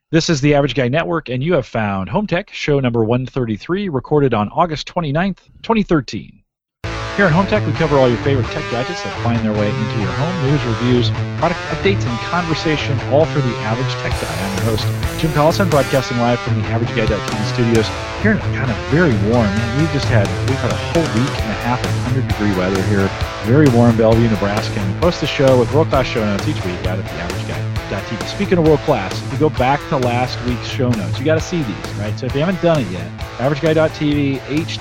This is the Average Guy Network, and you have found Home Tech, show number 133, recorded on August 29th, 2013. Here on Home Tech, we cover all your favorite tech gadgets that find their way into your home, news, reviews, product updates, and conversation, all for the Average Tech Guy. I'm your host, Jim Collison, broadcasting live from the AverageGuy.tv studios here in kind of very warm. We've had a whole week and a half of 100-degree weather here, very warm, Bellevue, Nebraska, and we post the show with world-class show notes each week out at the AverageGuy.tv. Speaking of world class, if you go back to last week's show notes, you got to see these, right? So if you haven't done it yet, AverageGuy.tv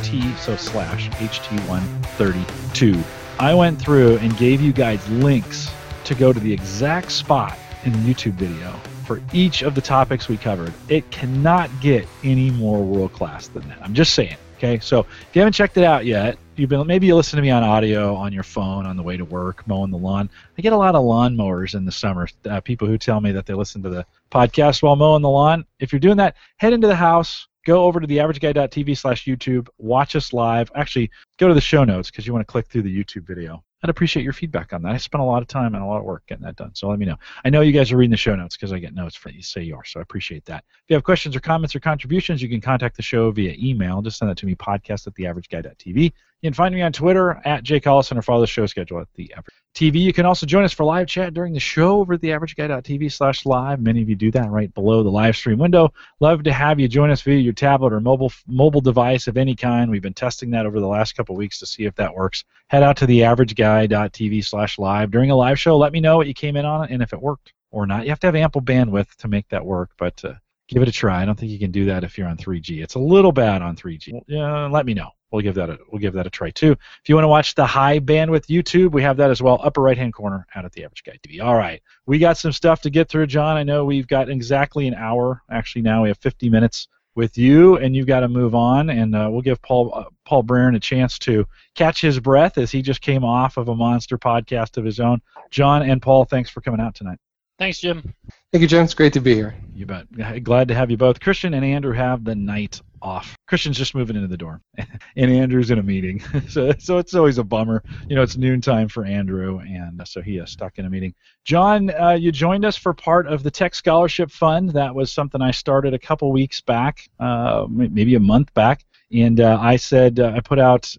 HT132. I went through and gave you guys links to go to the exact spot in the YouTube video for each of the topics we covered. It cannot get any more world class than that. I'm just saying. Okay, so if you haven't checked it out yet, maybe you listen to me on audio on your phone on the way to work, mowing the lawn. I get a lot of lawn mowers in the summer, people who tell me that they listen to the podcast while mowing the lawn. If you're doing that, head into the house, go over to the AverageGuy.tv/YouTube, watch us live. Actually, go to the show notes because you want to click through the YouTube video. I'd appreciate your feedback on that. I spent a lot of time and a lot of work getting that done, so let me know. I know you guys are reading the show notes because I get notes from you say you are, so I appreciate that. If you have questions or comments or contributions, you can contact the show via email. Just send that to me, podcast@theaverageguy.tv. You can find me on Twitter @JCollison or follow the show schedule at the Average TV. You can also join us for live chat during the show over at theaverageguy.tv/live. Many of you do that right below the live stream window. Love to have you join us via your tablet or mobile device of any kind. We've been testing that over the last couple of weeks to see if that works. Head out to theaverageguy.tv/live during a live show. Let me know what you came in on and if it worked or not. You have to have ample bandwidth to make that work, but give it a try. I don't think you can do that if you're on 3G. It's a little bad on 3G. Let me know. We'll give that a try too. If you want to watch the high bandwidth YouTube, we have that as well, upper right hand corner out at the Average Guy TV. All right, we got some stuff to get through, John. I know we've got exactly an hour. Actually, now we have 50 minutes with you, and you've got to move on. And we'll give Paul Braren a chance to catch his breath as he just came off of a monster podcast of his own. John and Paul, thanks for coming out tonight. Thanks, Jim. Thank you, Jim. It's great to be here. You bet. Glad to have you both. Christian and Andrew have the night off. Christian's just moving into the dorm, and Andrew's in a meeting. so it's always a bummer. It's noontime for Andrew, and so he is stuck in a meeting. John, you joined us for part of the Tech Scholarship Fund. That was something I started a couple weeks back, maybe a month back. And I said, I put out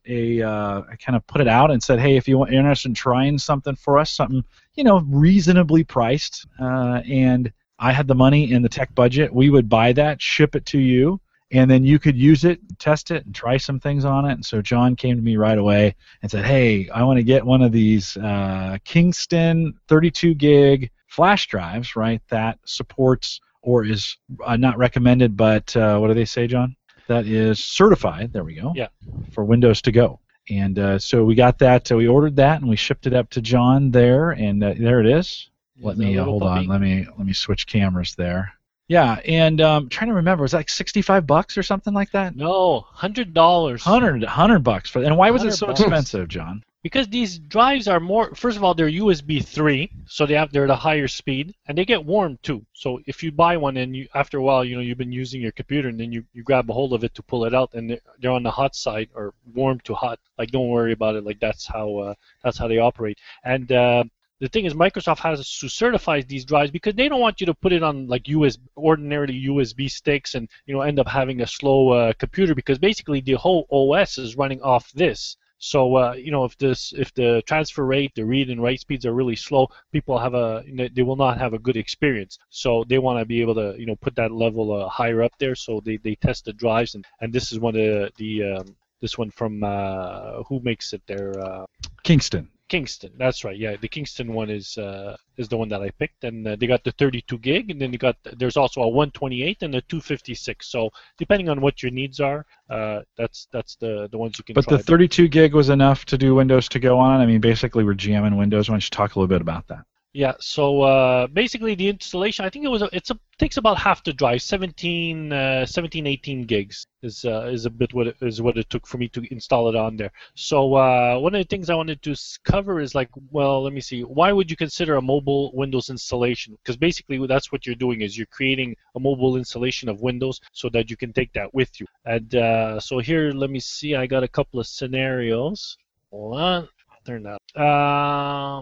I kind of put it out and said, hey, if you're interested in trying something for us, something, reasonably priced, and I had the money in the tech budget, we would buy that, ship it to you, and then you could use it, test it, and try some things on it. And so John came to me right away and said, hey, I want to get one of these Kingston 32 gig flash drives, right, that supports or is not recommended, but what do they say, John? That is certified, there we go, yeah, for Windows to go. And so we got that, we ordered that, and we shipped it up to John there, and there it is. Let me hold on. Let me switch cameras there. Yeah, and trying to remember, was that like $65 or something like that? No, $100. $100 for. And why was it so expensive, John? Because these drives are more. First of all, they're USB 3, so they're at a higher speed, and they get warm too. So if you buy one and after a while, you've been using your computer, and then you grab a hold of it to pull it out, and they're on the hot side or warm to hot. Like, don't worry about it. Like, that's how they operate. And the thing is, Microsoft has to certify these drives because they don't want you to put it on like ordinarily USB sticks and end up having a slow computer, because basically the whole OS is running off this. So if the transfer rate, the read and write speeds are really slow, people they will not have a good experience. So they want to be able to put that level higher up there. So they test the drives, and this is one of this one from who makes it there? Kingston. Kingston, that's right. Yeah, the Kingston one is the one that I picked, and they got the 32 gig, and then there's also a 128 and a 256. So depending on what your needs are, that's the ones you can. But try. The 32 gig was enough to do Windows to go on. I mean, basically we're jamming Windows. Why don't you talk a little bit about that? Yeah, so basically the installation, I think takes about half the drive, 17, 18 gigs is a bit what it took for me to install it on there. So one of the things I wanted to cover is let me see, why would you consider a mobile Windows installation? Because basically that's what you're doing, is you're creating a mobile installation of Windows so that you can take that with you. And so here, let me see, I got a couple of scenarios. Hold on, I'll turn that.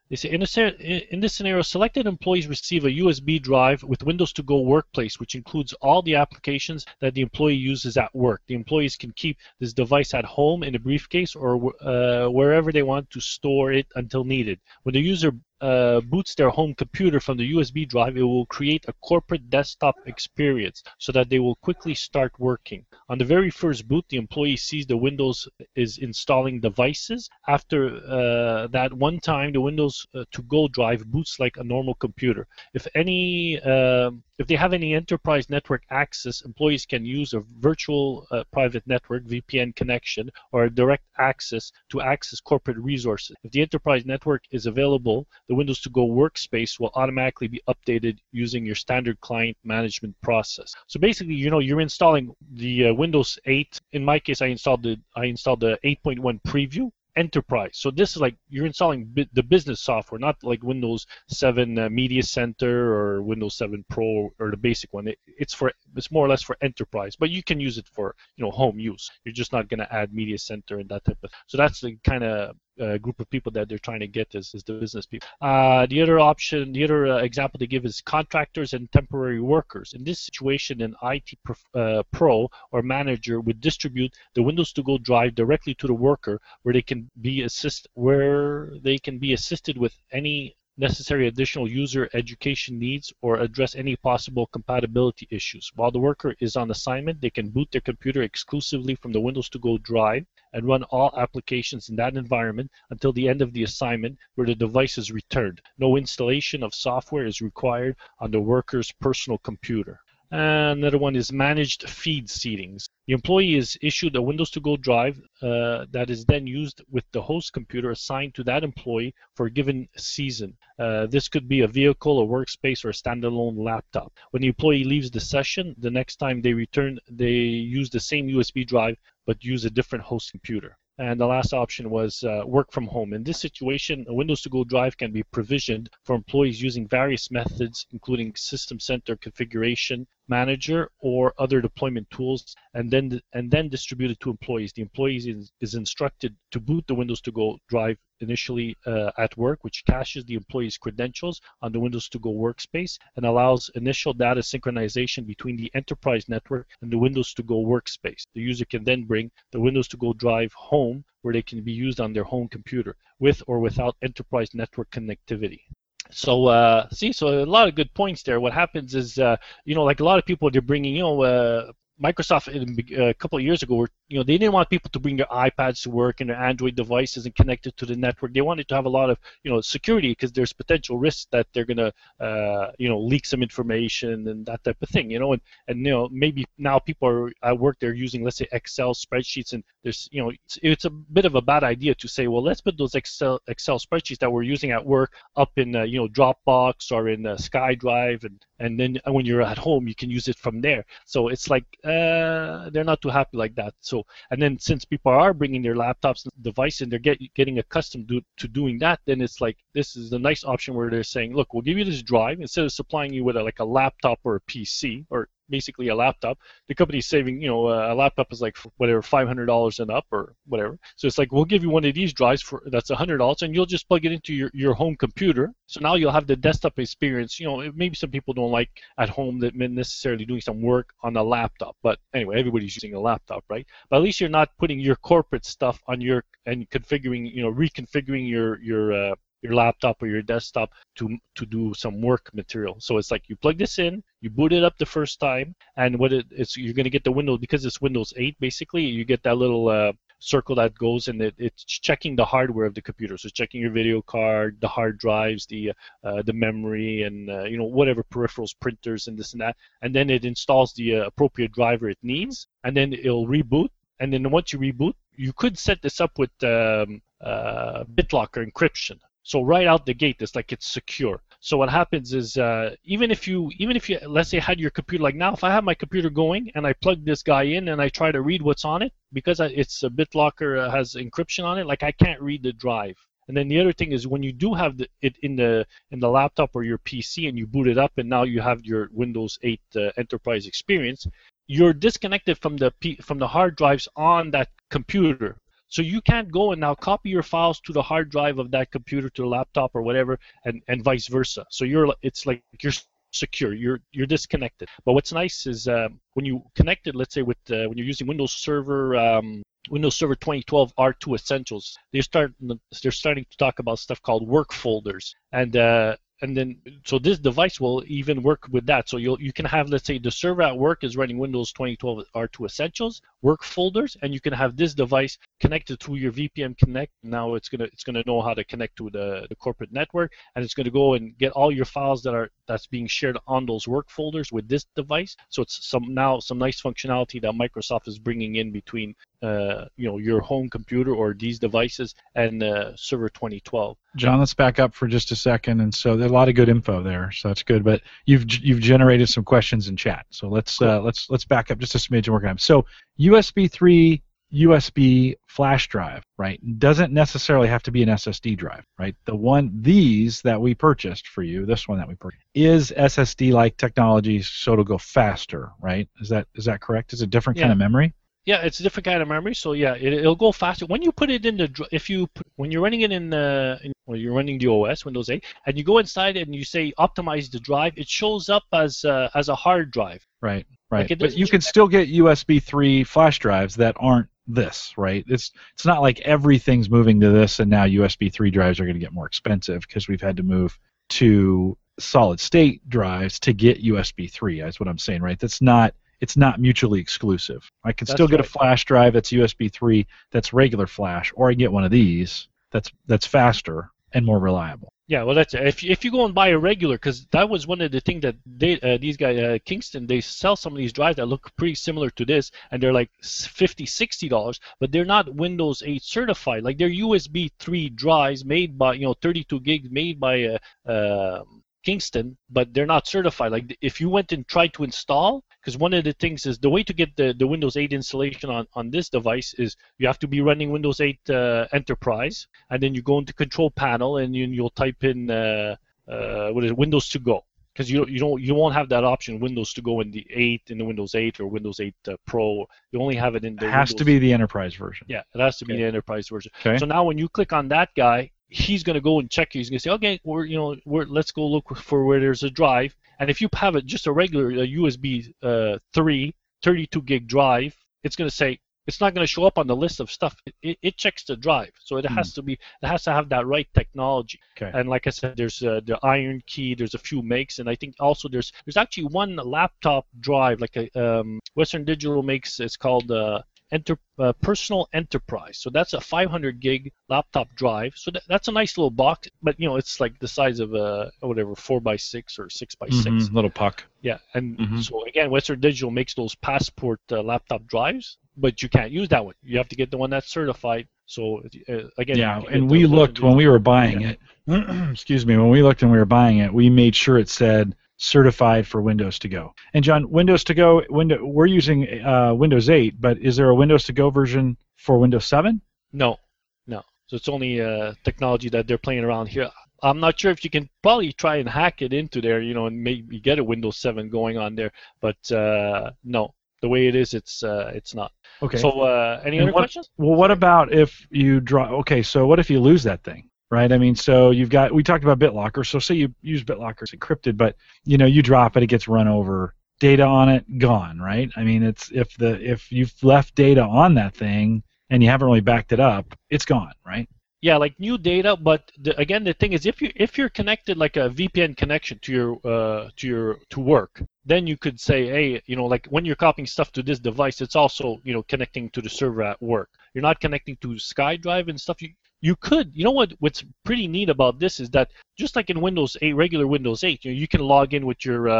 They say, in this scenario, selected employees receive a USB drive with Windows to Go Workplace, which includes all the applications that the employee uses at work. The employees can keep this device at home in a briefcase or wherever they want to store it until needed. When the user boots their home computer from the USB drive, it will create a corporate desktop experience so that they will quickly start working. On the very first boot, the employee sees the Windows is installing devices. After that one time, the Windows to Go drive boots like a normal computer. If they have any enterprise network access, employees can use a virtual private network VPN connection or a direct access to access corporate resources. If the enterprise network is available, the Windows to Go workspace will automatically be updated using your standard client management process. So basically, you're installing the Windows 8. In my case, I installed the 8.1 preview enterprise. So this is like you're installing the business software, not like Windows 7 Media Center or Windows 7 Pro or the basic one. It's more or less for enterprise, but you can use it for home use. You're just not going to add Media Center and that type of. So that's the kind of group of people that they're trying to get is the business people. The other example they give is contractors and temporary workers. In this situation, an IT pro or manager would distribute the Windows to Go drive directly to the worker, where they can be assisted with any necessary additional user education needs or address any possible compatibility issues. While the worker is on assignment, they can boot their computer exclusively from the Windows to Go drive and run all applications in that environment until the end of the assignment, where the device is returned. No installation of software is required on the worker's personal computer. And another one is managed feed settings. The employee is issued a Windows to Go drive that is then used with the host computer assigned to that employee for a given season. This could be a vehicle, a workspace, or a standalone laptop. When the employee leaves the session, the next time they return, they use the same USB drive but use a different host computer. And the last option was work from home. In this situation, a Windows to Go drive can be provisioned for employees using various methods, including System Center Configuration Manager or other deployment tools, and then distributed to employees. The employee is instructed to boot the Windows to Go drive initially at work, which caches the employee's credentials on the Windows to Go workspace and allows initial data synchronization between the enterprise network and the Windows to Go workspace. The user can then bring the Windows to Go drive home, where they can be used on their home computer with or without enterprise network connectivity. So so a lot of good points there. What happens is, like a lot of people, they're bringing, Microsoft a couple of years ago, they didn't want people to bring their iPads to work and their Android devices and connect it to the network. They wanted to have a lot of, security, because there's potential risks that they're gonna, leak some information and that type of thing, and maybe now people are at work, they're using, let's say, Excel spreadsheets, and there's, it's a bit of a bad idea to say, well, let's put those Excel spreadsheets that we're using at work up in, Dropbox or in SkyDrive, and then when you're at home, you can use it from there. So it's like they're not too happy like that. So, and then since people are bringing their laptops and devices and they're getting accustomed to doing that, then it's like this is a nice option where they're saying, look, we'll give you this drive instead of supplying you with a laptop or a PC or basically a laptop. The company's saving, a laptop is like whatever, $500 and up or whatever. So it's like, we'll give you one of these drives that's $100, and you'll just plug it into your home computer. So now you'll have the desktop experience. Maybe some people don't like at home that necessarily doing some work on a laptop, but anyway, everybody's using a laptop, right? But at least you're not putting your corporate stuff on and configuring, reconfiguring your laptop or your desktop to do some work material. So it's like you plug this in, you boot it up the first time, and you're going to get the Windows, because it's Windows 8 basically, you get that little circle that goes, and it's checking the hardware of the computer. So it's checking your video card, the hard drives, the memory, and whatever peripherals, printers, and this and that. And then it installs the appropriate driver it needs, and then it'll reboot. And then once you reboot, you could set this up with BitLocker encryption. So right out the gate, it's secure. So what happens is, even if you let's say had your computer, like now, if I have my computer going and I plug this guy in and I try to read what's on it, because it's a BitLocker has encryption on it, like I can't read the drive. And then the other thing is, when you do have it in the laptop or your PC and you boot it up and now you have your Windows 8 enterprise experience, you're disconnected from the hard drives on that computer. So you can't go and now copy your files to the hard drive of that computer, to the laptop or whatever, and vice versa. So it's like you're secure. You're disconnected. But what's nice is when you connect it, let's say when you're using Windows Server 2012 R2 Essentials, they're starting to talk about stuff called work folders, and then so this device will even work with that. So you can have, let's say, the server at work is running Windows 2012 R2 Essentials work folders, and you can have this device connected through your VPN Connect. Now it's gonna know how to connect to the corporate network, and it's gonna go and get all your files that's being shared on those work folders with this device. So it's some nice functionality that Microsoft is bringing in between your home computer or these devices and Server 2012. John, let's back up for just a second. And so there's a lot of good info there, so that's good. But you've generated some questions in chat, so let's back up just a smidge and work on them. So USB 3 USB flash drive, right? Doesn't necessarily have to be an SSD drive, right? These that we purchased for you, this one that we purchased, is SSD-like technology, so it'll go faster, right? Is that correct? Is it a different kind of memory? Yeah, it's a different kind of memory, so yeah, it'll go faster. When you put it in when you're running it you're running the OS, Windows 8, and you go inside and you say optimize the drive, it shows up as a hard drive. Right. But you can still get USB 3 flash drives that aren't this, right? It's not like everything's moving to this, and now USB 3 drives are going to get more expensive because we've had to move to solid state drives to get USB 3. That's what I'm saying, right? It's not mutually exclusive. I can still get a flash drive that's USB 3 that's regular flash, or I can get one of these that's faster and more reliable. Yeah, well, that's if you go and buy a regular, because that was one of the things that these guys, Kingston, they sell some of these drives that look pretty similar to this, and they're like $50, $60, but they're not Windows 8 certified. Like they're USB 3 drives made by 32 gigs made by Kingston, but they're not certified. Like if you went and tried to install, because one of the things is the way to get the Windows 8 installation on this device is you have to be running Windows 8 Enterprise, and then you go into Control Panel and you'll type in Windows to Go, because you won't have that option Windows to Go in the 8 in the Windows 8 or Windows 8 Pro. You only have it in the. It has to be the Enterprise version. Yeah, it has to be the Enterprise version. Okay. So now when you click on that guy, he's going to go and check. He's going to say, okay, let's go look for where there's a drive. And if you have just a regular USB 3 32 gig drive, it's going to say it's not going to show up on the list of stuff. It checks the drive, so it has to have that right technology. Okay. And like I said, there's the Iron Key. There's a few makes, and I think also there's actually one laptop drive like a Western Digital makes. It's called Personal Enterprise. So that's a 500 gig laptop drive. So that's a nice little box, but it's like the size of a 4x6 or 6x6. Little puck. Yeah, and so again, Western Digital makes those Passport laptop drives, but you can't use that one. You have to get the one that's certified. So again, yeah, and we looked when we were buying it. Excuse me, when we looked and we were buying it, we made sure it said certified for Windows to Go. And John, Windows to Go, we're using Windows 8, but is there a Windows to Go version for Windows 7? No. So it's only technology that they're playing around here. I'm not sure if you can probably try and hack it into there, and maybe get a Windows 7 going on there, but no. The way it is, it's not. Okay. So any other questions? Well, what about if you okay, so what if you lose that thing? Right, I mean, so we talked about BitLocker. So say you use BitLocker, it's encrypted, but you drop it, it gets run over, data on it gone, right? I mean, it's if you've left data on that thing and you haven't really backed it up, it's gone, right? Yeah, like new data, but again, the thing is, if you're connected like a VPN connection to work, then you could say, hey, like when you're copying stuff to this device, it's also connecting to the server at work. You're not connecting to SkyDrive and stuff. You could, what's pretty neat about this is that just like in Windows 8, regular Windows 8, you can log in with your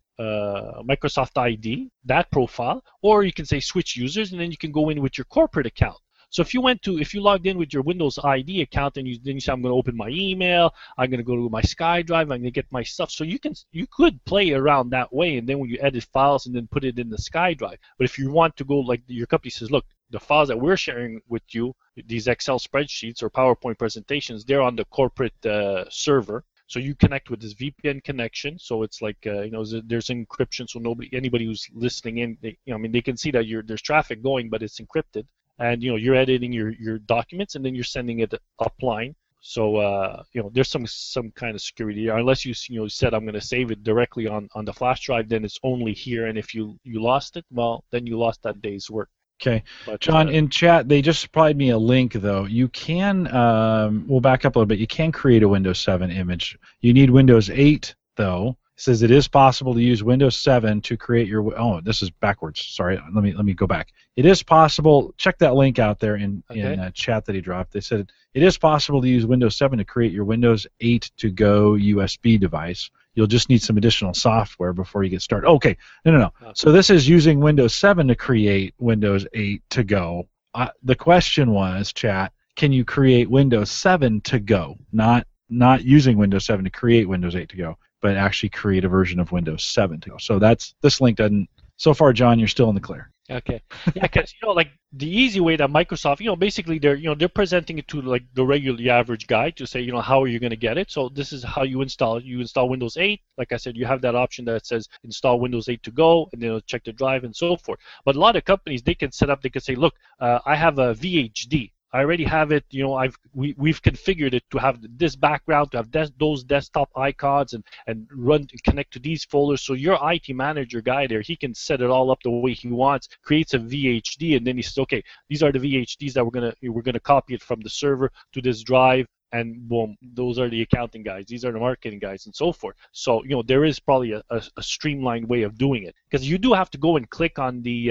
Microsoft ID, that profile, or you can say switch users, and then you can go in with your corporate account. So if you logged in with your Windows ID account, and then you say, I'm going to open my email, I'm going to go to my SkyDrive, I'm going to get my stuff. So you could play around that way, and then when you edit files and then put it in the SkyDrive. But if you want to go, like your company says, look, the files that we're sharing with you, these Excel spreadsheets or PowerPoint presentations, they're on the corporate server. So you connect with this VPN connection. So it's like there's encryption, so anybody who's listening in, they can see that there's traffic going, but it's encrypted. and you're editing your documents, and then you're sending it offline. So there's some kind of security, unless you said I'm going to save it directly on the flash drive, then it's only here, and if you lost it, well, then you lost that day's work. Okay. But, John, in chat, they just supplied me a link, though. You can, we'll back up a little bit. You can create a Windows 7 image. You need Windows 8, though. It says it is possible to use Windows 7 to create your... Oh, this is backwards. Sorry. Let me go back. It is possible... Check that link out there in chat that he dropped. They said it is possible to use Windows 7 to create your Windows 8 to go USB device. You'll just need some additional software before you get started. Okay. No. So this is using Windows 7 to create Windows 8 to go. The question was, chat, can you create Windows 7 to go? Not using Windows 7 to create Windows 8 to go, but actually create a version of Windows 7 to go. So this link doesn't. So far, John, you're still in the clear. Okay. Yeah, because like the easy way that Microsoft, basically they're presenting it to like the average guy to say, how are you going to get it? So this is how you install it. You install Windows 8. Like I said, you have that option that says install Windows 8 to go, and then it'll check the drive and so forth. But a lot of companies, they can say, look, I have a VHD. I already have it. We've configured it to have this background, to have those desktop icons, and connect to these folders. So your IT manager guy there, he can set it all up the way he wants. Creates a VHD, and then he says, okay, these are the VHDs that we're gonna copy it from the server to this drive, and boom, those are the accounting guys. These are the marketing guys, and so forth. So there is probably a streamlined way of doing it, because you do have to go and click on the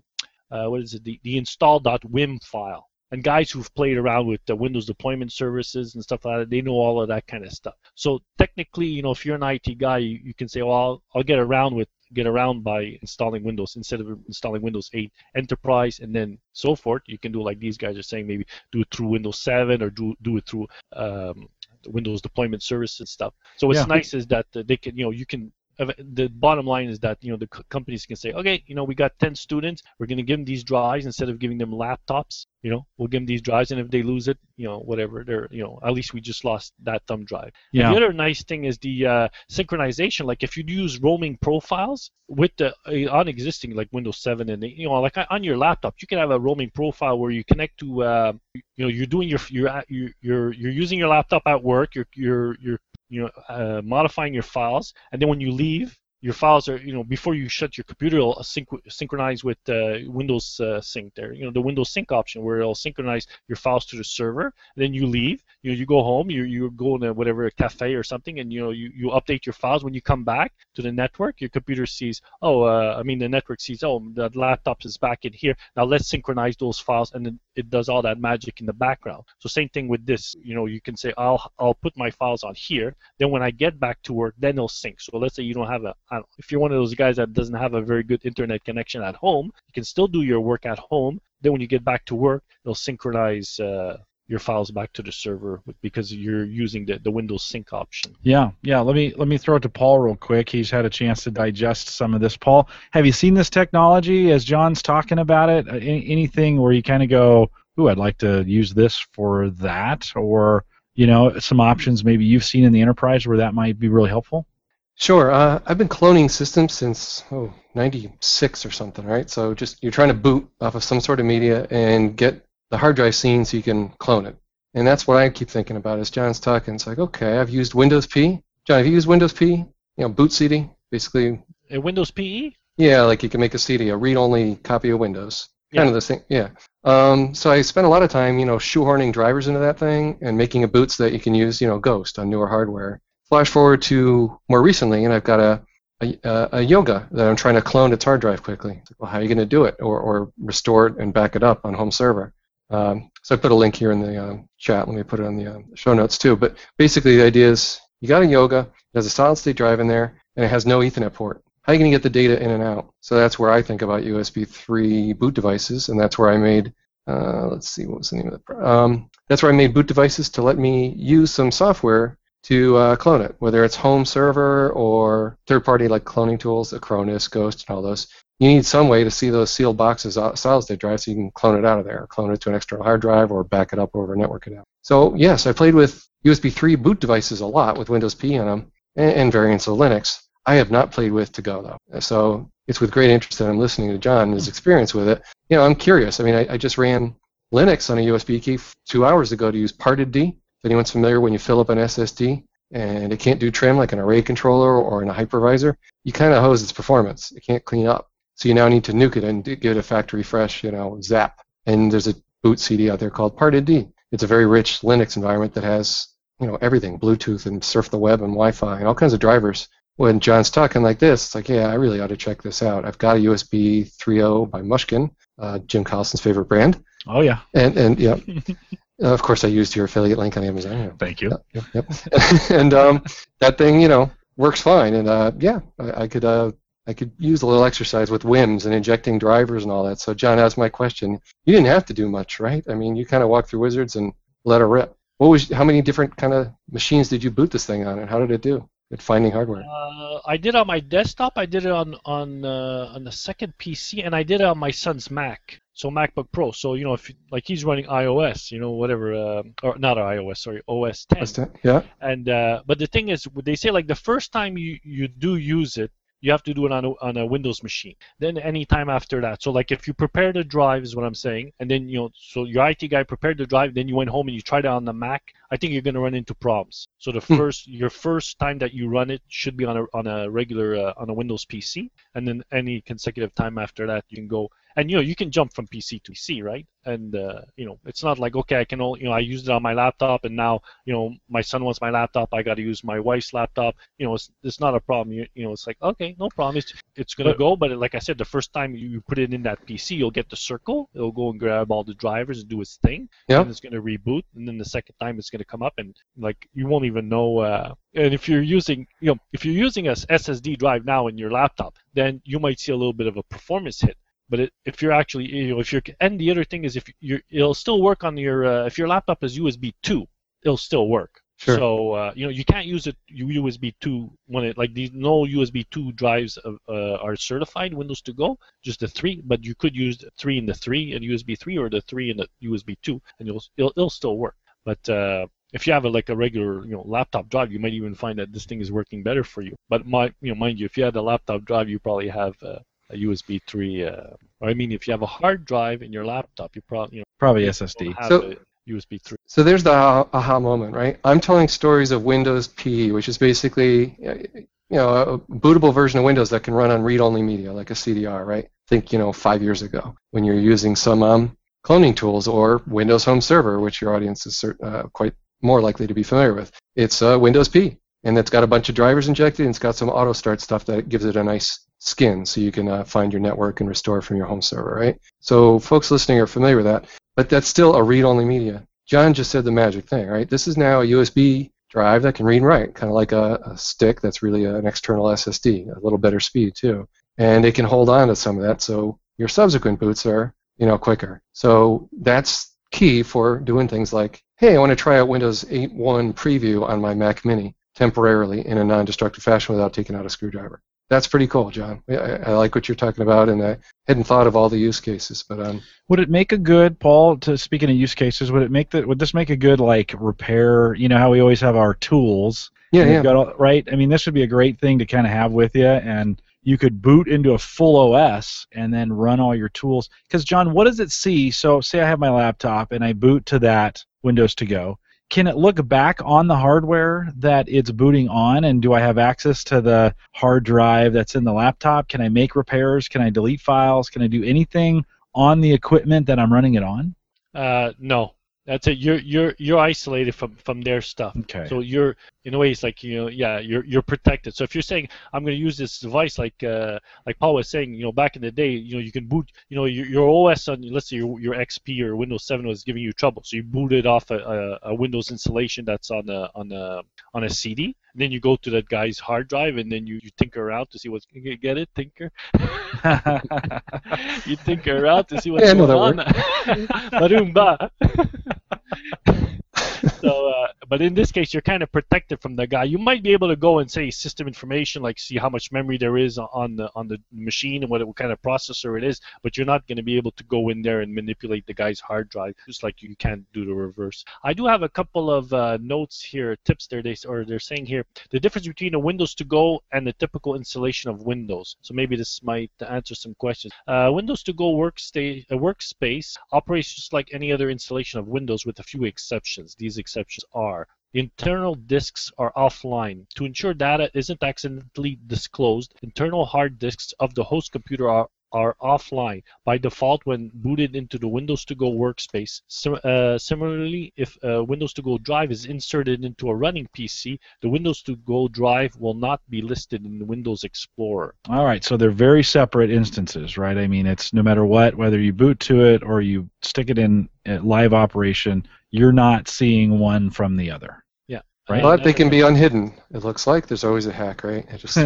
the install.wim file. And guys who've played around with the Windows deployment services and stuff like that, they know all of that kind of stuff. So technically, if you're an IT guy, you can say, well, I'll get around by installing Windows instead of installing Windows 8 Enterprise and then so forth. You can do like these guys are saying, maybe do it through Windows 7 or do it through Windows deployment services and stuff. So what's nice is that they can, you can. The bottom line is that the companies can say, okay, we got 10 students, we're going to give them these drives instead of giving them laptops. We'll give them these drives, and if they lose it, whatever, they're at least we just lost that thumb drive. Yeah. And the other nice thing is the synchronization. Like if you use roaming profiles with the on existing like Windows 7 and like on your laptop, you can have a roaming profile where you connect to you're doing you're using your laptop at work. You're modifying your files, and then when you leave, your files are, before you shut your computer, it'll synchronize with Windows Sync there. The Windows Sync option where it'll synchronize your files to the server. And then you leave, you go home, you go to whatever cafe or something, and you update your files. When you come back to the network, your computer sees, the network sees, the laptop is back in here. Now let's synchronize those files, and then it does all that magic in the background. So same thing with this. You can say, I'll put my files on here. Then when I get back to work, then it'll sync. So let's say you don't have if you're one of those guys that doesn't have a very good internet connection at home, you can still do your work at home. Then when you get back to work, it'll synchronize your files back to the server because you're using the Windows Sync option. Yeah. Let me throw it to Paul real quick. He's had a chance to digest some of this. Paul, have you seen this technology as John's talking about it? Anything where you kind of go, ooh, I'd like to use this for that, or some options maybe you've seen in the enterprise where that might be really helpful? Sure. I've been cloning systems since 96 or something, right? So just you're trying to boot off of some sort of media and get the hard drive scene so you can clone it. And that's what I keep thinking about as John's talking. It's like, okay, I've used Windows P. John, have you used Windows P? Boot CD, basically. A Windows PE? Yeah, like you can make a CD, a read-only copy of Windows. Kind of the thing, yeah. So I spent a lot of time, shoehorning drivers into that thing and making a boot so that you can use, Ghost on newer hardware. Flash forward to more recently, and I've got a Yoga that I'm trying to clone its hard drive quickly. It's like, well, how are you going to do it, or restore it and back it up on home server? So I put a link here in the chat. Let me put it on the show notes too. But basically, the idea is you got a Yoga, it has a solid-state drive in there, and it has no Ethernet port. How are you going to get the data in and out? So that's where I think about USB 3 boot devices, and that's where I made. Let's see, what was the name of the? That's where I made boot devices to let me use some software to clone it, whether it's home server or third-party like cloning tools, Acronis, Ghost, and all those. You need some way to see those sealed boxes solid-state drives so you can clone it out of there, or clone it to an external hard drive, or back it up over a network connection. So yes, I played with USB 3 boot devices a lot with Windows P on them and variants of Linux. I have not played with To Go though. So it's with great interest that I'm listening to John and his experience with it. I'm curious. I mean, I just ran Linux on a USB key 2 hours ago to use parted D. If anyone's familiar, when you fill up an SSD and it can't do trim like an array controller or in a hypervisor, you kind of hose its performance. It can't clean up. So you now need to nuke it and give it a factory fresh, zap. And there's a boot CD out there called parted D. It's a very rich Linux environment that has, everything, Bluetooth and surf the web and Wi-Fi and all kinds of drivers. When John's talking like this, it's like, yeah, I really ought to check this out. I've got a USB 3.0 by Mushkin, Jim Collison's favorite brand. Oh, yeah. And yeah, of course, I used your affiliate link on Amazon. Thank you. Yep. And that thing, works fine. And yeah, I could use a little exercise with WIMs and injecting drivers and all that. So, John, asked my question. You didn't have to do much, right? I mean, you kind of walked through Wizards and let her rip. How many different kind of machines did you boot this thing on, and how did it do at finding hardware? I did it on my desktop. I did it on the second PC, and I did it on my son's Mac. So MacBook Pro. So if he's running iOS, whatever, or not iOS, sorry, OS 10. OS 10, yeah. And but the thing is, they say the first time you do use it, you have to do it on a Windows machine. Then any time after that. So if you prepare the drive is what I'm saying, and then so your IT guy prepared the drive, then you went home and you tried it on the Mac, I think you're going to run into problems. So your first time that you run it should be on a regular on a Windows PC, and then any consecutive time after that you can go. And you can jump from PC to PC, right? And it's not like, okay, I can only, I used it on my laptop, and now my son wants my laptop, I got to use my wife's laptop. It's not a problem. It's like, okay, no problem. It's gonna go. But like I said, the first time you put it in that PC, you'll get the circle. It'll go and grab all the drivers and do its thing. Yeah. And it's gonna reboot, and then the second time it's gonna come up, and you won't even know. And if you're using a SSD drive now in your laptop, then you might see a little bit of a performance hit. But if you're actually, and the other thing is it'll still work on your, if your laptop is USB 2, it'll still work. Sure. So, you can't use it USB 2 when no USB 2 drives are certified Windows to go, just the 3, but you could use the 3 and the 3 and USB 3 or the 3 and the USB 2, and it'll still work. But if you have a regular laptop drive, you might even find that this thing is working better for you. But mind you, if you had a laptop drive, you probably have a USB 3, or if you have a hard drive in your laptop, you probably SSD. Have a USB 3. So there's the aha moment, right? I'm telling stories of Windows PE, which is basically a bootable version of Windows that can run on read-only media, like a CDR, right? Think 5 years ago when you're using some cloning tools, or Windows Home Server, which your audience is quite more likely to be familiar with. It's Windows PE, and it's got a bunch of drivers injected, and it's got some auto start stuff that gives it a nice skin, so you can find your network and restore from your home server, right? So folks listening are familiar with that, but that's still a read-only media. John just said the magic thing, right? This is now a USB drive that can read and write, kind of like a stick that's really an external SSD, a little better speed too. And it can hold on to some of that, so your subsequent boots are, quicker. So that's key for doing things like, hey, I want to try out Windows 8.1 preview on my Mac Mini temporarily in a non-destructive fashion without taking out a screwdriver. That's pretty cool, John. I like what you're talking about, and I hadn't thought of all the use cases. But would it make a good, Paul? Speaking of use cases, would this make a good repair? How we always have our tools. Yeah. Right. This would be a great thing to kind of have with you, and you could boot into a full OS and then run all your tools. Because John, what does it see? So say I have my laptop and I boot to that Windows to Go. Can it look back on the hardware that it's booting on, and do I have access to the hard drive that's in the laptop? Can I make repairs? Can I delete files? Can I do anything on the equipment that I'm running it on? No. That's it. You're isolated from their stuff. Okay. So you're, in a way, it's like you're protected. So if you're saying I'm going to use this device, like Paul was saying, back in the day, you can boot, your OS on, let's say your XP or Windows 7 was giving you trouble, so you booted off a Windows installation that's on a CD. And then you go to that guy's hard drive, and then you tinker around to see what's going to get it, tinker. You tinker around to see what's going on. Marumba. So, But in this case, you're kind of protected from the guy. You might be able to go and say system information, like see how much memory there is on the machine and what kind of processor it is, but you're not going to be able to go in there and manipulate the guy's hard drive, just like you can't do the reverse. I do have a couple of notes here, tips there. They're saying here the difference between a Windows to Go and the typical installation of Windows. So maybe this might answer some questions. Windows to Go workspace operates just like any other installation of Windows with a few exceptions. These exceptions are: internal disks are offline. To ensure data isn't accidentally disclosed, internal hard disks of the host computer are offline by default when booted into the Windows to Go workspace. Similarly, if a Windows to Go drive is inserted into a running PC, the Windows to Go drive will not be listed in the Windows Explorer. All right, so they're very separate instances, right? I mean, it's no matter what, whether you boot to it or you stick it in live operation, you're not seeing one from the other. Yeah. Right? But they can be unhidden. It looks like there's always a hack, right?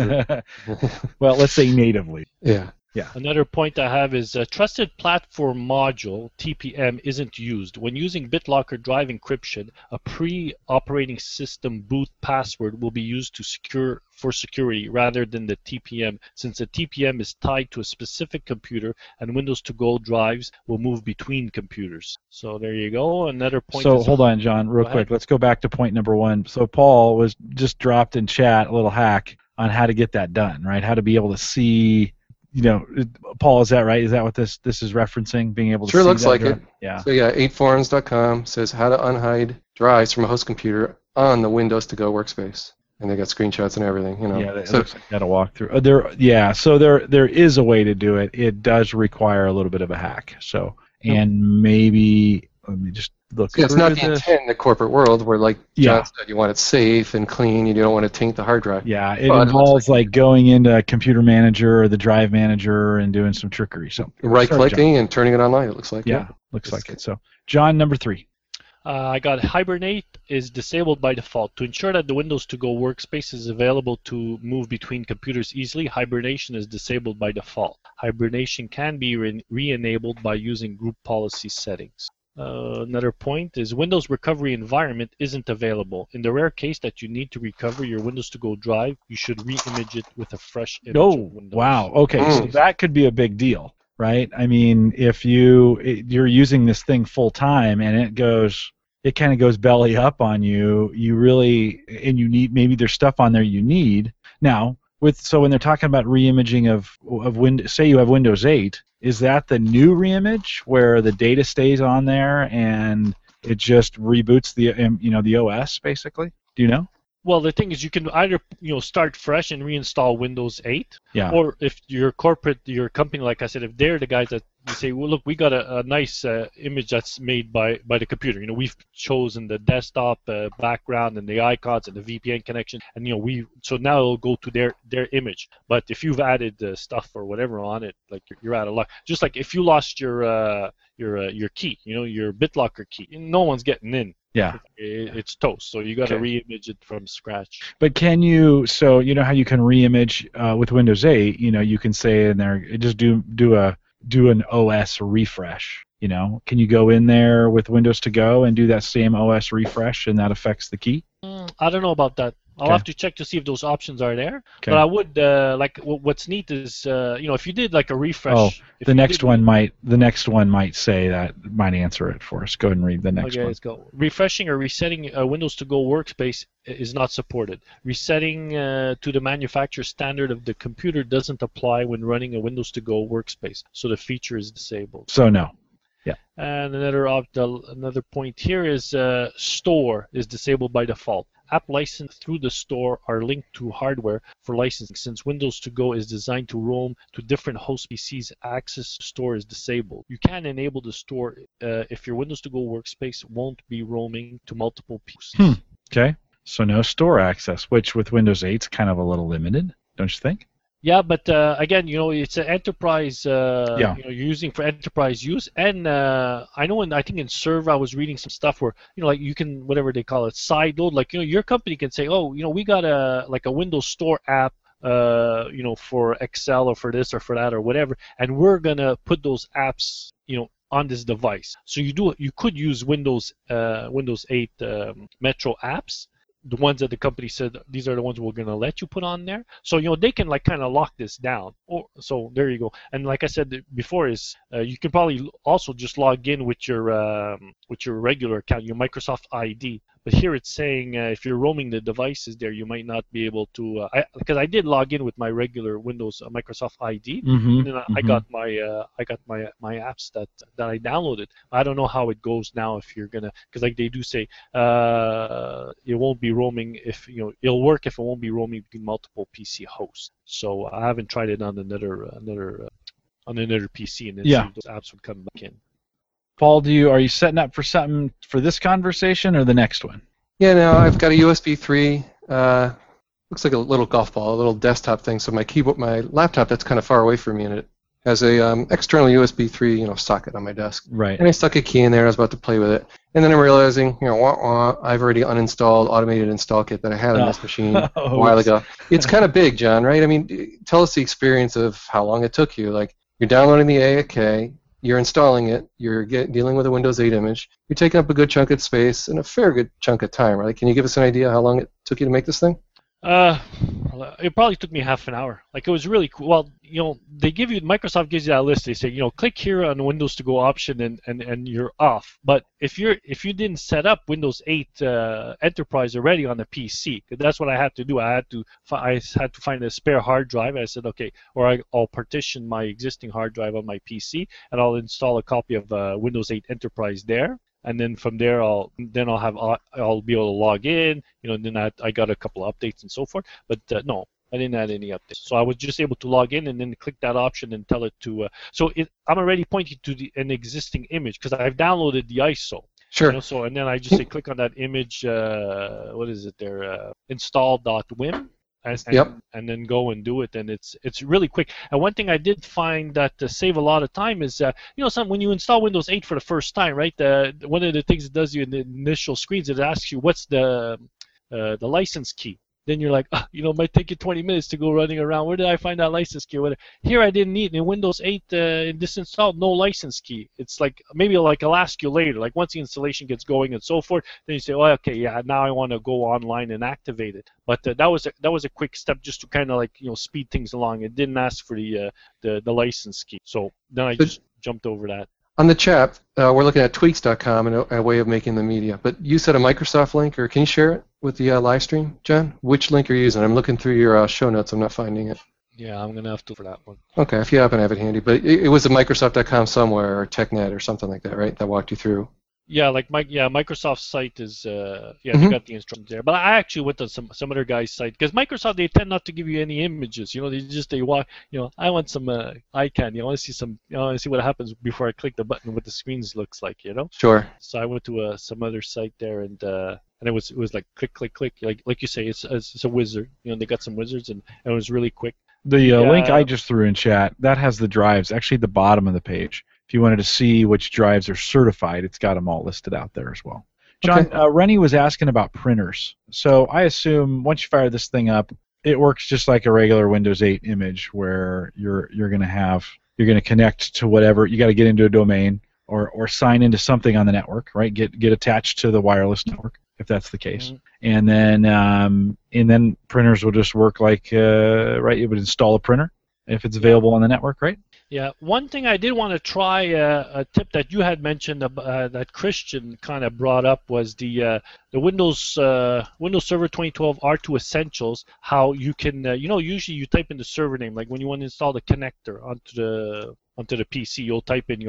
Well, let's say natively. Yeah. Yeah. Another point I have is a Trusted Platform Module, TPM, isn't used. When using BitLocker drive encryption, a pre-operating system boot password will be used for security rather than the TPM, since the TPM is tied to a specific computer and Windows to Go drives will move between computers. So there you go. Another point. So hold on, John, real quick. Let's go back to point number 1. So Paul was just dropped in chat a little hack on how to get that done, right? How to be able to see. Paul, is that right? Is that what this is referencing? Being able to sure see looks that like drive? it. Yeah. So yeah, 8forums.com says how to unhide drives from a host computer on the Windows to Go workspace, and they got screenshots and everything. Yeah, it looks like that a walkthrough. So there is a way to do it. It does require a little bit of a hack. So and maybe let me just look. Yeah, it's not the intent in the corporate world where, like John said, you want it safe and clean. You don't want to taint the hard drive. Yeah, it involves like going into Computer Manager or the Drive Manager and doing some trickery. So right-clicking and turning it online. It looks like. Yeah, looks like it. So John, number 3. I got Hibernate is disabled by default. To ensure that the Windows to Go workspace is available to move between computers easily, hibernation is disabled by default. Hibernation can be re-enabled by using group policy settings. Another point is Windows recovery environment isn't available. In the rare case that you need to recover your Windows to Go drive, you should re-image it with a fresh image of Windows. Wow. Okay, so that could be a big deal, right? I mean, if you're using this thing full time and it kind of goes belly up on you, and you need, maybe there's stuff on there you need. Now, so when they're talking about re-imaging of Windows, say you have Windows 8, is that the new re-image where the data stays on there and it just reboots the OS basically? Do you know? Well, the thing is, you can either start fresh and reinstall Windows 8, or if your company, like I said, if they're the guys that you say, well, look, we got a nice image that's made by the computer. We've chosen the desktop background and the icons and the VPN connection, and so now it'll go to their image. But if you've added stuff or whatever on it, like you're out of luck. Just like if you lost your key, your BitLocker key, no one's getting in. Yeah, it's toast. So you got to re-image it from scratch. But can you? So you know how you can re-image with Windows 8? You can say in there, just do an OS refresh. Can you go in there with Windows to Go and do that same OS refresh, and that affects the key? I don't know about that. I'll have to check to see if those options are there. Okay. But I would what's neat is if you did like a refresh. Oh, the next one might say that, might answer it for us. Go ahead and read the next one. Okay, let's go. Refreshing or resetting a Windows to Go workspace is not supported. Resetting to the manufacturer standard of the computer doesn't apply when running a Windows to Go workspace, so the feature is disabled. So no. Yeah. And another point here is Store is disabled by default. App licensed through the store are linked to hardware for licensing. Since Windows to Go is designed to roam to different host PCs, access to store is disabled. You can enable the store if your Windows to Go workspace won't be roaming to multiple PCs. Okay. So no store access, which with Windows 8 is kind of a little limited, don't you think? Yeah, but again, it's an enterprise. You're using for enterprise use, and I think in Serve I was reading some stuff where like you can, whatever they call it, sideload. Like your company can say, oh, we got a Windows Store app for Excel or for this or for that or whatever, and we're gonna put those apps, on this device. So you could use Windows 8 Metro apps, the ones that the company said these are the ones we're going to let you put on there. So they can like kind of lock this down. So there you go. And like I said before, is you can probably also just log in with your regular account, your Microsoft ID. But here it's saying if you're roaming the devices there, you might not be able to. Because I did log in with my regular Windows Microsoft ID, and then I got my apps that I downloaded. I don't know how it goes now if you're gonna, because like they do say it won't be roaming if it'll work if it won't be roaming between multiple PC hosts. So I haven't tried it on another PC, and then see if those apps would come back in. Paul, are you setting up for something for this conversation or the next one? Yeah, no, I've got a USB 3. Looks like a little golf ball, a little desktop thing. So my laptop that's kind of far away from me, and it has a external USB 3, socket on my desk. Right. And I stuck a key in there. I was about to play with it, and then I'm realizing, I've already uninstalled automated install kit that I had on this machine a while ago. It's kind of big, John, right? I mean, tell us the experience of how long it took you. Like, you're downloading the AAK. You're installing it, you're dealing with a Windows 8 image, you're taking up a good chunk of space and a fair good chunk of time, right? Can you give us an idea how long it took you to make this thing? It probably took me half an hour. Like, it was really cool. Well, Microsoft gives you that list. They say, click here on the Windows to go option and you're off. But if you didn't set up Windows 8 Enterprise already on the PC, that's what I had to do. I had to find a spare hard drive. I said, okay, or I'll partition my existing hard drive on my PC and I'll install a copy of Windows 8 Enterprise there. And then from there, I'll be able to log in. Then I got a couple of updates and so forth. But no, I didn't add any updates. So I was just able to log in and then click that option and tell it to. I'm already pointing to an existing image because I've downloaded the ISO. Sure. And then I just say click on that image. What is it there? Install.wim. And then go and do it, and it's really quick. And one thing I did find that save a lot of time is when you install Windows 8 for the first time, right? One of the things it does you in the initial screens, it asks you what's the license key. Then you're like, it might take you 20 minutes to go running around. Where did I find that license key? Here I didn't need it. In Windows 8, in this installed, no license key. It's like, maybe like I'll ask you later. Like once the installation gets going and so forth, then you say, oh, okay, yeah, now I want to go online and activate it. But that was a quick step just to kind of like, speed things along. It didn't ask for the license key. So then I just jumped over that. On the chat, we're looking at tweaks.com and a way of making the media. But you said a Microsoft link, or can you share it with the live stream, John? Which link are you using? I'm looking through your show notes. I'm not finding it. Yeah, I'm going to have to for that one. Okay, if you happen to have it handy. But it was a Microsoft.com somewhere, or TechNet or something like that, right? That walked you through. Yeah, Microsoft's site is they got the instructions there. But I actually went to some other guy's site because Microsoft, they tend not to give you any images. They walk. I want some eye candy. I want to see some. I want to see what happens before I click the button. What the screens looks like. Sure. So I went to some other site there and it was like click click click like you say it's a wizard. They got some wizards and it was really quick. The link I just threw in chat, that has the drives actually at the bottom of the page. If you wanted to see which drives are certified, it's got them all listed out there as well. John, Rennie was asking about printers. So I assume once you fire this thing up, it works just like a regular Windows 8 image where you're going to connect to whatever. You got to get into a domain or sign into something on the network, right? Get attached to the wireless network if that's the case. Mm-hmm. And then printers will just work like right. You would install a printer if it's available on the network, right? Yeah, one thing I did want to try, a tip that you had mentioned that Christian kind of brought up was the Windows Server 2012 R2 Essentials. How you can, usually you type in the server name, like when you want to install the connector onto the PC, you'll type in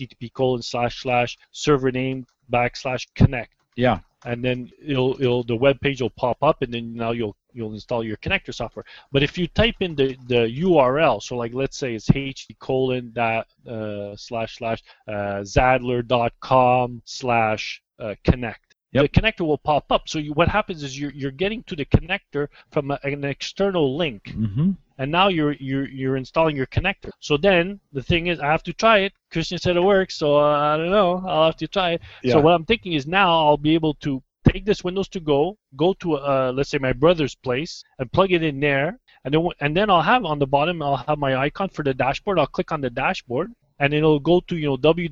http://server name /connect. Yeah. And then the web page will pop up, and then now you'll install your connector software. But if you type in the URL, so like let's say it's http://zadler.com/connect. Yep. The connector will pop up. So what happens is you're getting to the connector from an external link, mm-hmm. and now you're installing your connector. So then the thing is, I have to try it. Christian said it works, so I don't know. I'll have to try it. Yeah. So what I'm thinking is now I'll be able to take this Windows to go to let's say my brother's place and plug it in there, and then I'll have on the bottom, I'll have my icon for the dashboard. I'll click on the dashboard, and it'll go to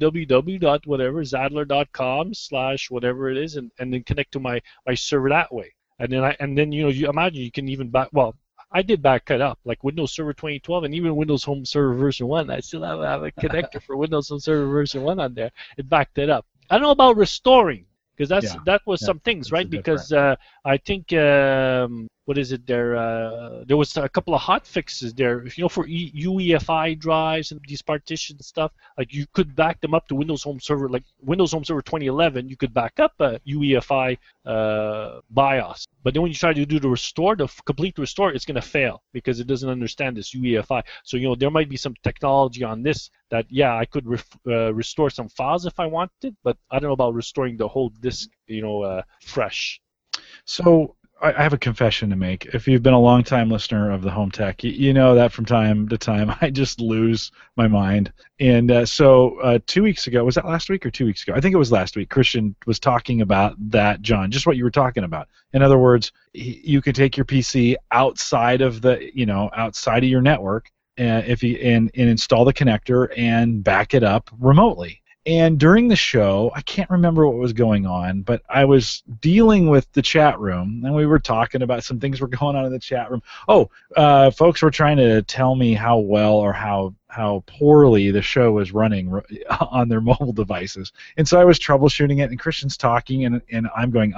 www.whatever.zadler.com/whatever it is, and then connect to my server that way. And then you imagine you can even I did back it up, like Windows Server 2012 and even Windows Home Server version 1. I still have a connector for Windows Home Server version 1 on there. It backed it up. I don't know about restoring, because that was some things, right? Because I think what is it there? There was a couple of hot fixes there. For UEFI drives and these partition stuff. Like you could back them up to Windows Home Server, like Windows Home Server 2011. You could back up a UEFI BIOS. But then when you try to do the complete restore, it's going to fail because it doesn't understand this UEFI. So there might be some technology on this that I could restore some files if I wanted, but I don't know about restoring the whole disk, fresh. So I have a confession to make. If you've been a long-time listener of the Home Tech, you know that from time to time I just lose my mind. And so 2 weeks ago, was that last week or 2 weeks ago? I think it was last week. Christian was talking about that, John, just what you were talking about. In other words, you could take your PC outside of outside of your network, and install the connector and back it up remotely. And during the show, I can't remember what was going on, but I was dealing with the chat room, and we were talking about some things were going on in the chat room. Folks were trying to tell me how well or how poorly the show was running on their mobile devices. And so I was troubleshooting it, and Christian's talking, and I'm going,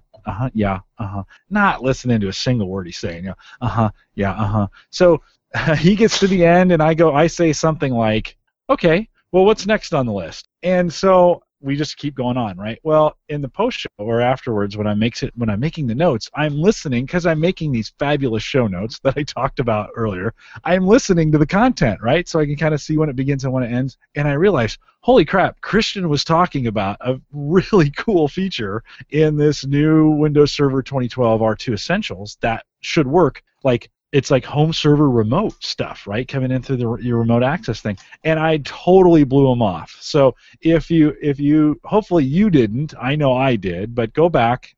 not listening to a single word he's saying. So he gets to the end, and I say something like, okay, well, what's next on the list? And so we just keep going on, right? Well, in the post-show or afterwards, when I'm making the notes, I'm listening because I'm making these fabulous show notes that I talked about earlier. I'm listening to the content, right? So I can kind of see when it begins and when it ends. And I realized, holy crap, Christian was talking about a really cool feature in this new Windows Server 2012 R2 Essentials that should work it's like home server remote stuff, right? Coming in through your remote access thing. And I totally blew them off. So if you hopefully you didn't, I know I did, but go back,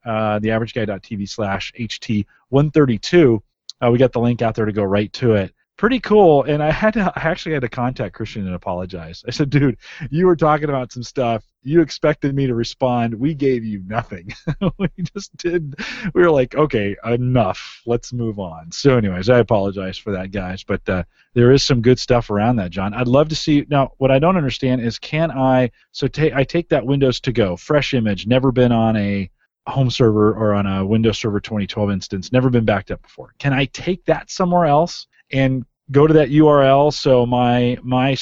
theaverageguy.tv/HT132. We got the link out there to go right to it. Pretty cool. And I actually had to contact Christian and apologize. I said, dude, you were talking about some stuff. You expected me to respond. We gave you nothing. We just did. We were like, okay, enough. Let's move on. So anyways, I apologize for that, guys. But there is some good stuff around that, John. I'd love to see. Now, what I don't understand is I take that Windows to go, fresh image, never been on a home server or on a Windows Server 2012 instance, never been backed up before. Can I take that somewhere else and go to that URL, so my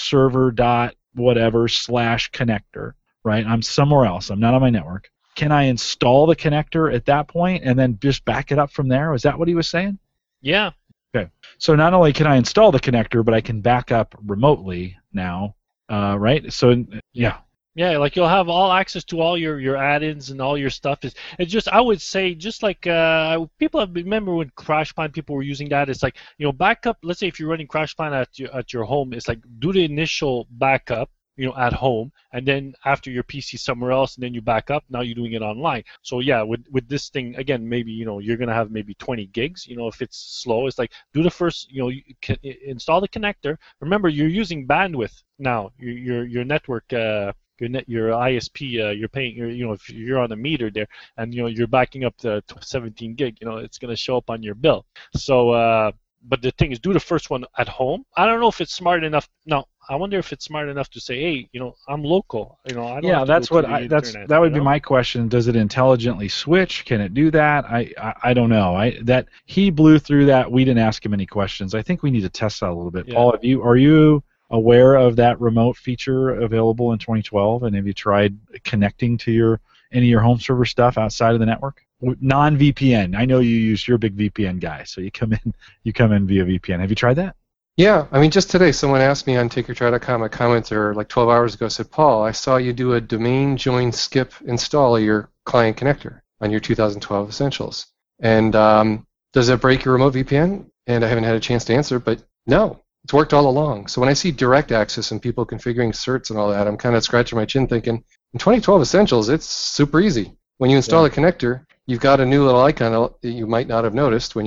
server.whatever/connector, right? I'm somewhere else. I'm not on my network. Can I install the connector at that point and then just back it up from there? Is that what he was saying? Yeah. Okay. So not only can I install the connector, but I can back up remotely now, right? So, yeah. Yeah, like you'll have all access to all your add-ins and all your stuff. It's just, I would say, just like people remember when CrashPlan, people were using that. It's like, backup. Let's say if you're running CrashPlan at your home, it's like do the initial backup, at home, and then after your PC somewhere else, and then you back up. Now you're doing it online. So yeah, with this thing again, maybe you're gonna have maybe 20 gigs. If it's slow, it's like do the first, you can install the connector. Remember, you're using bandwidth now. Your network. Your ISP, you're paying, if you're on a meter there, and you're backing up to 17 gig, it's going to show up on your bill. So, but the thing is, do the first one at home. I don't know if it's smart enough. No, I wonder if it's smart enough to say, hey, I'm local. I don't. Yeah, that's what that would be my question. Does it intelligently switch? Can it do that? I don't know. That he blew through that. We didn't ask him any questions. I think we need to test that a little bit. Yeah. Paul, are you aware of that remote feature available in 2012, and have you tried connecting to any of your home server stuff outside of the network? Non-VPN. I know you're a big VPN guy, so you come in via VPN. Have you tried that? Yeah, just today someone asked me on TakeYourTry.com, a commenter like 12 hours ago said, Paul, I saw you do a domain join skip install of your client connector on your 2012 Essentials. And does it break your remote VPN? And I haven't had a chance to answer, but no. It's worked all along. So when I see direct access and people configuring certs and all that, I'm kind of scratching my chin thinking, in 2012 Essentials, it's super easy. When you install a connector, you've got a new little icon that you might not have noticed when you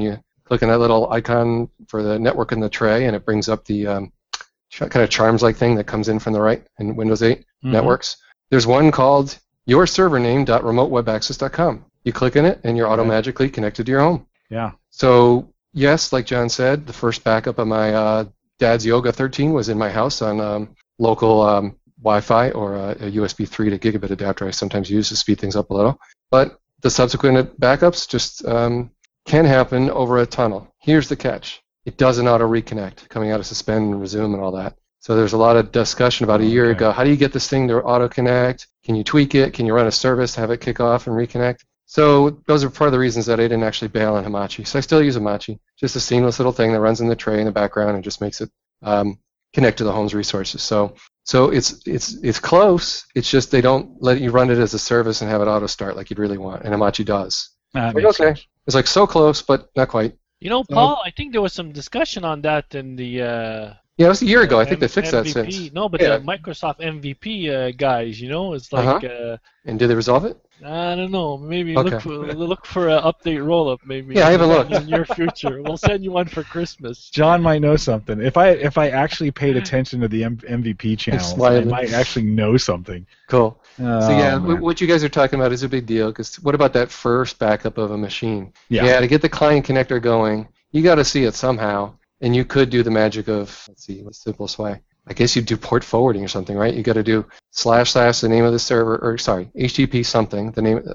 click on that little icon for the network in the tray, and it brings up the kind of charms-like thing that comes in from the right in Windows 8 networks. There's one called yourservername.remoteweboccess.com. You click on it, and you're automatically connected to your home. Yeah. So, yes, like John said, the first backup of my dad's Yoga 13 was in my house on local Wi-Fi or a USB 3 to gigabit adapter I sometimes use to speed things up a little. But the subsequent backups just can happen over a tunnel. Here's the catch. It doesn't auto-reconnect, coming out of suspend and resume and all that. So there's a lot of discussion about a year ago. How do you get this thing to auto-connect? Can you tweak it? Can you run a service, have it kick off and reconnect? So those are part of the reasons that I didn't actually bail on Hamachi. So I still use Hamachi. Just a seamless little thing that runs in the tray in the background and just makes it connect to the home's resources. So it's close. It's just they don't let you run it as a service and have it auto-start like you'd really want, and Hamachi does. Sense. It's like so close, but not quite. You know, Paul, I think there was some discussion on that in the yeah, it was a year ago. I think they fixed MVP. that since. No, but the Microsoft MVP guys, you know, it's like. And did they resolve it? I don't know. Maybe look for an update roll-up. Maybe. Yeah, I haven't looked. In your future, we'll send you one for Christmas. John might know something. If I actually paid attention to the MVP channels, I might actually know something. Cool. So yeah, what you guys are talking about is a big deal. Because what about that first backup of a machine? Yeah, to get the client connector going, you got to see it somehow. And you could do the magic of, let's see, what's the simplest way? I guess you do port forwarding or something, right? You got to do / the name of the server, or sorry, HTTP something, the name,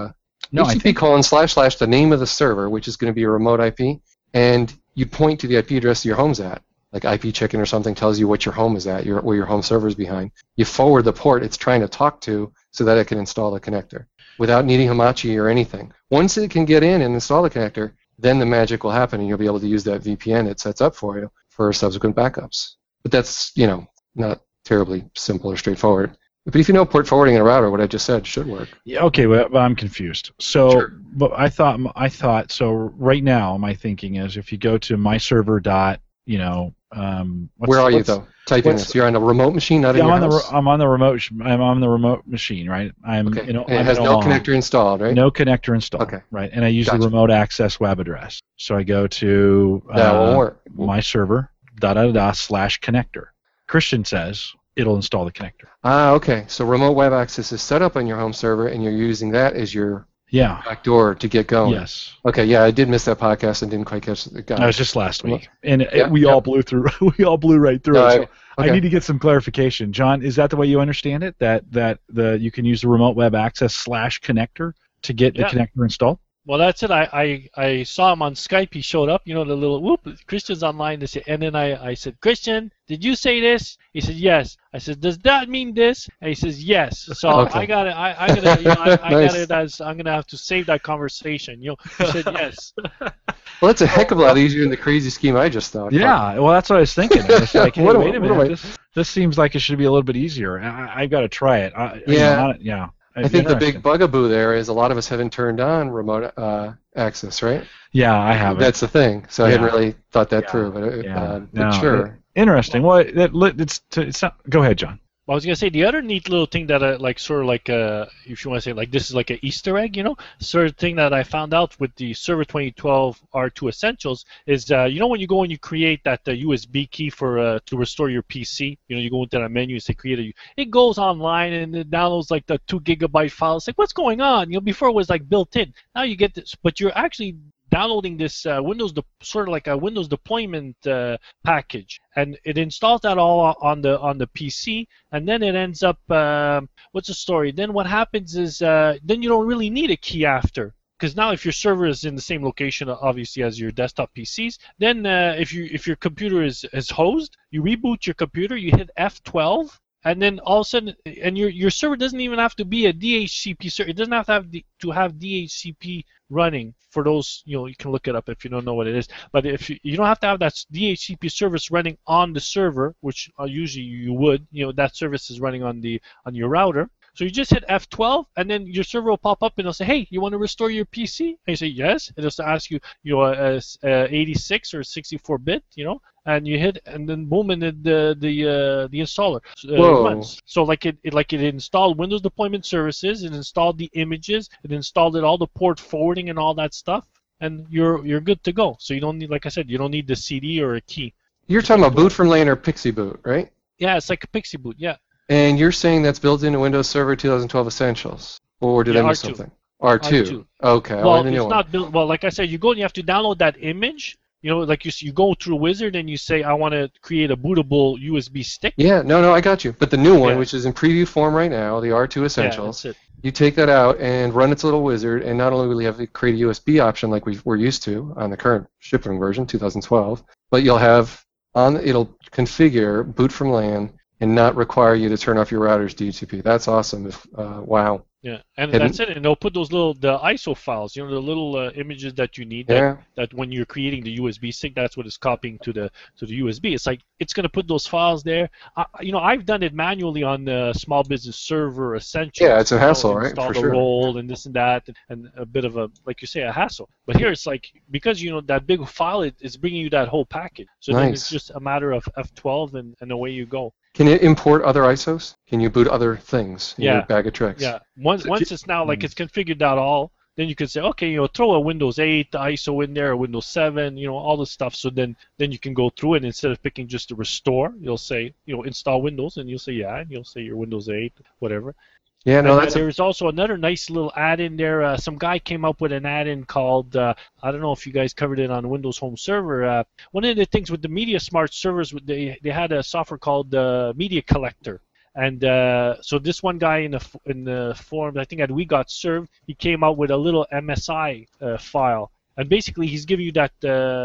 HTTP colon / the name of the server, which is going to be a remote IP, and you point to the IP address your home's at. Like IP Chicken or something tells you what your home is at, where your home server is behind. You forward the port it's trying to talk to so that it can install the connector without needing Hamachi or anything. Once it can get in and install the connector, then the magic will happen, and you'll be able to use that VPN it sets up for you for subsequent backups. But that's, not terribly simple or straightforward. But if you know port forwarding in a router, what I just said should work. Yeah, okay, but I'm confused. So, but I thought so. Right now, my thinking is if you go to myserver dot, where are you though? Type in this. You're on a remote machine, not in your house. I'm on the remote machine, right? And it has no connector installed, right? No connector installed. Okay. Right, and I use the remote access web address. So I go to myserver./connector. Christian says it'll install the connector. Okay. So remote web access is set up on your home server, and you're using that as your backdoor to get going. Yes. Okay. Yeah, I did miss that podcast and didn't quite catch it. That was just last week, and we all blew through. We all blew right through it. So I need to get some clarification. John, is that the way you understand it? That you can use the remote web access /connector to get the connector installed? Well, that's it. I saw him on Skype. He showed up. The little whoop. Christian's online. And then I said, Christian, did you say this? He said yes. I said, does that mean this? And he says yes. So I got it. I got it as I'm gonna have to save that conversation. He said yes. Well, that's a heck of a lot easier than the crazy scheme I just thought. Yeah. Well, that's what I was thinking. I was like, hey, wait a minute. This seems like it should be a little bit easier. I've got to try it. I think the big bugaboo there is a lot of us haven't turned on remote access, right? Yeah, I haven't. That's the thing. So I hadn't really thought that through, but sure. Interesting. Well, it's not, go ahead, John. I was gonna say the other neat little thing that if you want to say like this is like an Easter egg, sort of thing that I found out with the Server 2012 R2 Essentials is when you go and you create that USB key for to restore your PC, you go into that menu and say create it goes online and it downloads like the 2 GB file. It's like what's going on? Before it was like built in. Now you get this, but you're actually downloading this sort of like a Windows deployment package, and it installs that all on the PC, and then it ends up what's the story? Then what happens is then you don't really need a key after, because now if your server is in the same location obviously as your desktop PCs, then if your computer is hosted, you reboot your computer, you hit F12. And then all of a sudden, and your server doesn't even have to be a DHCP server. It doesn't have to have DHCP running. For those, you can look it up if you don't know what it is. But if you don't have to have that DHCP service running on the server, which usually you would, that service is running on your router. So you just hit F12, and then your server will pop up and it'll say, "Hey, you want to restore your PC?" And you say yes. It'll ask you, 86 or 64-bit, and you hit, and then boom, and the installer runs. So like it installed Windows Deployment Services, it installed the images, it installed all the port forwarding and all that stuff. and you're good to go. So you don't need, like I said, you don't need the CD or a key. You're talking about Boot from LAN or Pixie Boot, right? Yeah, it's like a Pixie Boot. Yeah. And you're saying that's built into Windows Server 2012 Essentials, or did I miss R2. something? R2. Okay. Well, it's not built. Well, like I said, you go and you have to download that image. You know, like you go through Wizard and you say, I want to create a bootable USB stick. Yeah, no, I got you. But the new one, Yeah. which is in preview form right now, the R2 Essentials, Yeah, that's it. you take that out and run its little wizard, and not only will you have to create a USB option like we're used to on the current shipping version, 2012, but you'll have it'll configure boot from LAN and not require you to turn off your router's DHCP. That's awesome. Wow. Yeah, and Hidden. that's it. And they'll put those the ISO files, you know, the little images that you need. Yeah. That when you're creating the USB stick, that's what it's copying to the USB. It's like it's going to put those files there. You know, I've done it manually on the Small Business Server Essentials. Yeah, it's a hassle, right? Install For the sure. role and this and that, and a bit of a, like you say, a hassle. But here it's like, because you know that big file, it's bringing you that whole package. So then it's just a matter of F12 and away you go. Can you import other ISOs? Can you boot other things in your bag of tricks? Yeah. Once it's now like it's configured out all, then you can say, okay, you know, throw a Windows 8 ISO in there, or Windows 7, you know, all this stuff. So then you can go through it. Instead of picking just the restore, you'll say, you know, install Windows, and you'll say yeah, and you'll say your Windows 8, whatever. Yeah, no, that's there's also another nice little add-in there. Some guy came up with an add-in called, I don't know if you guys covered it on Windows Home Server. One of the things with the MediaSmart servers, they had a software called Media Collector. And so this one guy in the forums, I think at We Got Served, he came out with a little MSI file. And basically, he's giving you that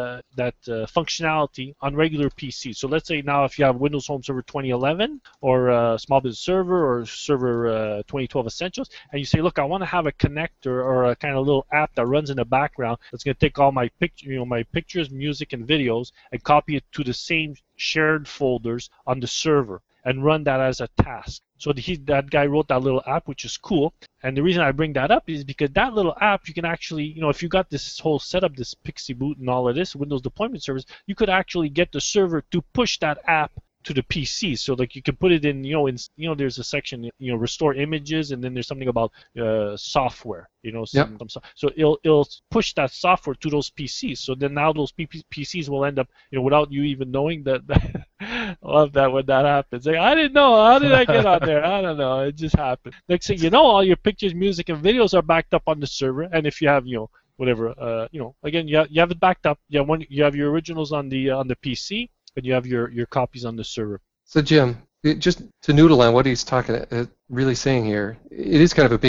functionality on regular PCs. So let's say now if you have Windows Home Server 2011 or Small Business Server or Server 2012 Essentials, and you say, look, I want to have a connector or a kind of little app that runs in the background that's going to take all my pictures, music, and videos and copy it to the same shared folders on the server and run that as a task. So that guy wrote that little app, which is cool. And the reason I bring that up is because that little app, you can actually, you know, if you got this whole setup, this Pixie Boot and all of this, Windows Deployment Service, you could actually get the server to push that app to the PC. So like you can put it in, there's a section, restore images, and then there's something about software, so it'll push that software to those PCs. So then now those PCs will end up, without you even knowing that. I love that when that happens. Like, I didn't know. How did I get on there? I don't know. It just happened. Next thing you know, all your pictures, music, and videos are backed up on the server. And if you have, whatever, again, you have it backed up. You have your originals on the PC, and you have your copies on the server. So Jim, just to noodle on what he's really saying here, it is kind of a big